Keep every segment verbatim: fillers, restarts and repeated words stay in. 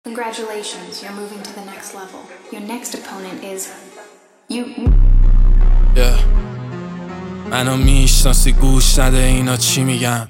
Congratulations, you're moving to the next level. Your next opponent is you. Yeah. منو میشناسی گوش نده اینا چی میگن.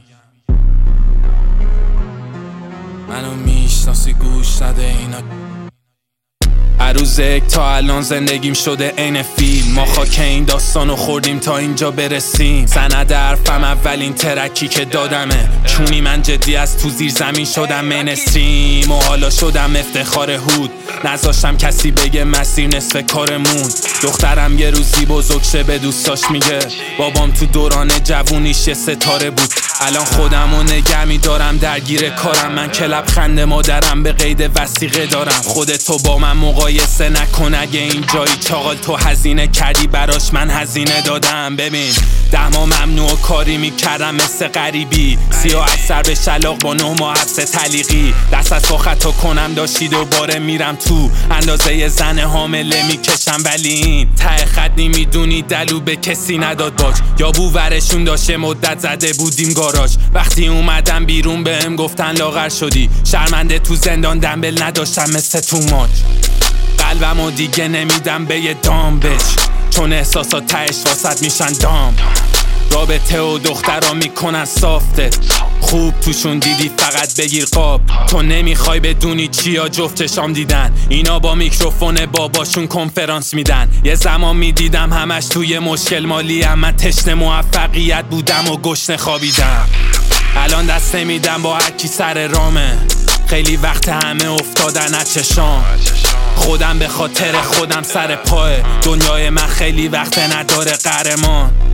منو میشناسی گوش نده اینا. عروض یک تا الان زندگیم شده عین فیلم. ما خاک این داستانو خوردیم تا اینجا برسیم. سند حرفم اولین ترکی که دادمه. چونی من جدی از تو زیر زمین شدم مینستریم و حالا شدم افتخار هود. نذاشتم کسی بگه مسیر نصف کارمون. دخترم یه روزی بزرگ شه به دوستاش میگه بابام تو دوران جوونیش یه ستاره بود. الان خودمو نگه میدارم درگیر کارم. من که لبخند مادرم به قید وثیقه دارم. خودتو با من مقایسه نکن اگه این جایی چاقال تو هزینه کردی براش من هزینه دادم. ببین ده ما ممنوع کاری میکردم مثل غریبی. سیاه اثر به شلاق با نه ماه حبس تعلیقی. دست از تو خطا کنم داشتی دوباره میرم تو. اندازه ی زن حامله میکشم ولی این ته خط نمیدونی دلو به کسی نداد باج. یا بوورشون داشته مدت زده بودیم گاراژ. وقتی اومدم بیرون بهم گفتن لاغر شدی. شرمنده تو زندان دنبل نداشتم مثل تو ماچ. قلبمو دیگه نمیدم به یه دام بچ. چون احساسات تهش واسط میشن دام. رابطه و دخترا میکنن سافتت. خوب توشون دیدی فقط بگیر قاب. تو نمیخوای بدونی چیا جفت چشام دیدن. اینا با میکروفون باباشون کنفرانس میدن. یه زمان میدیدم همش توی مشکل مالی هم. من تشنه موفقیت بودم و گشنه خوابیدم. الان دست نمیدم با هرکی سر رامه. خیلی وقت همه افتادن از چشام. خودم به خاطر خودم سر پاه. دنیای من خیلی وقت نداره قهرمان.